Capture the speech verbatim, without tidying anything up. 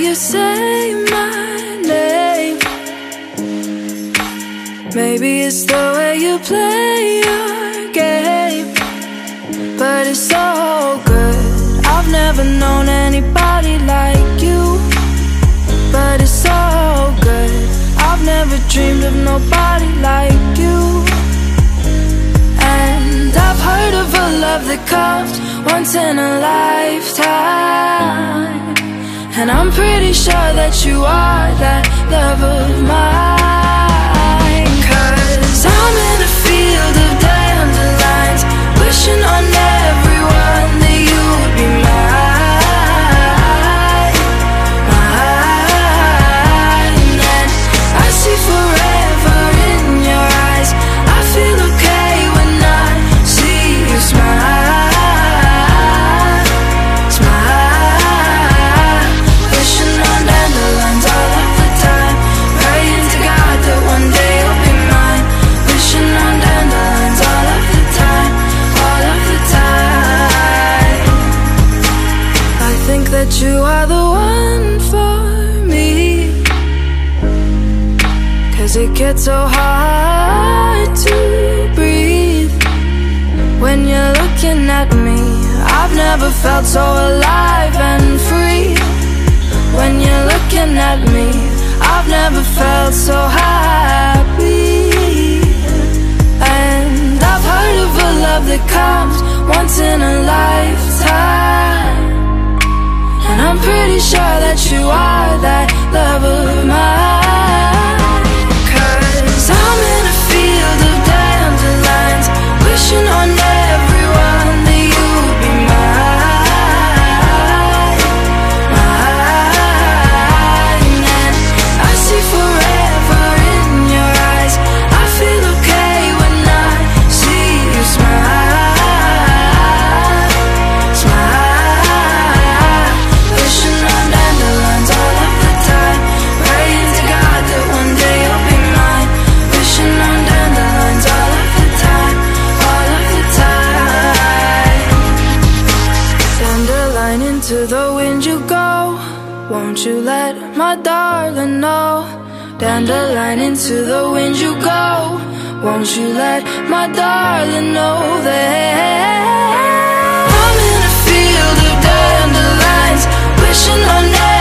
you say my name. Maybe it's the way you play your game, but it's so good. I've never known anybody like you, but it's so good. I've never dreamed of nobody like you. And I've heard of a love that comes once in a lifetime, and I'm pretty sure that you are that love of mine. Cause I'm in a field of dandelions, wishing on everyone that you would be mine, mine. And I see forever in your eyes. I feel okay when I see you smile, smile. Wishing on dandelions all of the time, praying to God that one day you'll be mine. Wishing on dandelions all of the time, all of the time. I think that you are the one for me, cause it gets so hard to breathe when you're looking at me. I've never felt so alive and free. When you're looking at me, I've never felt so happy. And I've heard of a love that comes once in a lifetime, and I'm pretty sure that you are that love of mine. Cause I'm in a field of dandelions, wishing on everyone that you would be mine, mine. And I see forever in your eyes. I feel okay when I see you smile, smile. Wishing on dandelions all of the time, praying to God that one day you'll be mine. Wishing on dandelions all of the time, all of the time. Dandelion, into the wind you go, won't you let my darling know? Dandelion, into the wind you go, won't you let my darling know that I'm in a field of dandelions, wishing on